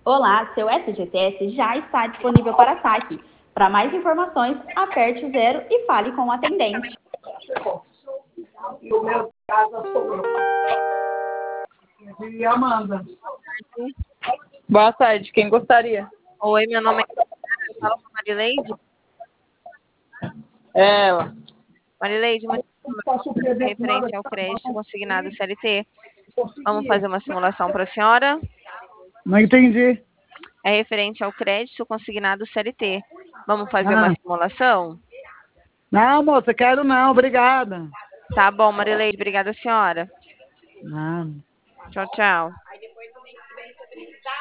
Olá, seu FGTS já está disponível para saque. Para mais informações, aperte o 0 e fale com o atendente. No meu caso, sou eu. E Amanda. Boa tarde, quem gostaria? Oi, meu nome é... Eu falo com a Marileide. É ela. Marileide, muito referente ao crédito consignado CLT. Vamos fazer uma simulação para a senhora. Não entendi. É referente ao crédito consignado CLT. Vamos fazer uma simulação? Não, moça, quero não, obrigada. Tá bom, Marileide, obrigada, senhora. Não. Tchau, tchau.